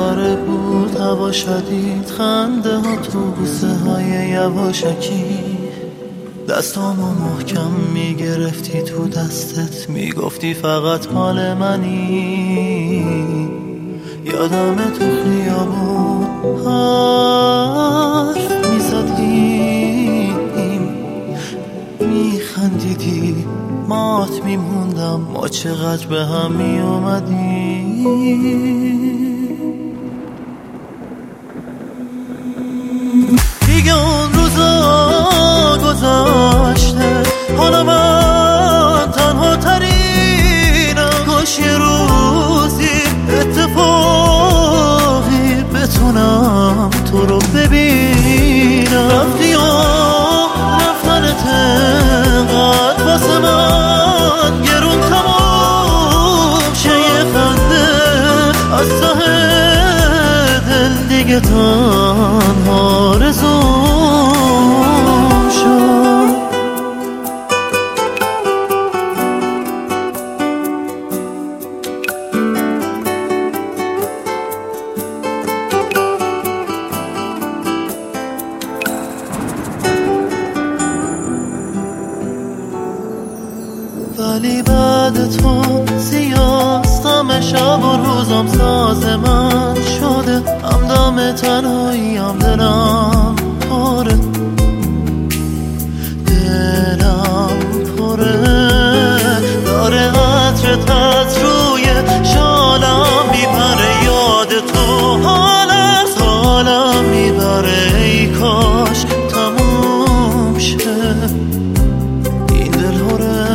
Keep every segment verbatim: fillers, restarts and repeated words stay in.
ستاره بود، هوا شدید، خنده ها تو بوسه های یواشکی. دستامو محکم میگرفتی تو دستت، میگفتی فقط مال منی. یادم تو خیابون حرف میزدیم، میخندیدی، مات میموندم ما چقدر به هم میومدیم. دیگه اون روزا گذاشته، حالا من تنها ترینم. کاش یه روزی اتفاقی بتونم تو رو ببینم. رفتی و رفتنت انقدر واسه من گرون تمام شه، یه خنده از ته دل دیگه تنها رزوم شد. ولی بعد تو سیاست، همه شب و روزم ساز من شده. همدم تنهایی هم دلم پره، دلم پره. داره عطرت از روی شالم میپره، یاد تو حال از حالم میبره. ای کاش تموم شه این دل هره.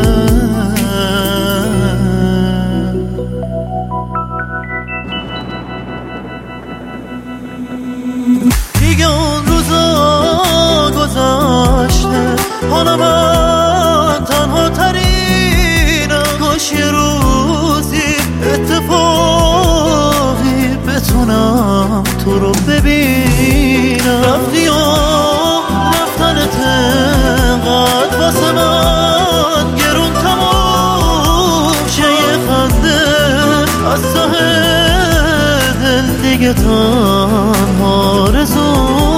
دیگه اون روزا گذاشته، حالا من تنها ترینم. کاش یه روزی اتفاقی بتونم تو رو ببینم. رفتی و رفتنت انقدر واسه من گرون تمام شه، یه خنده از ته دل دیگه تنها رزوم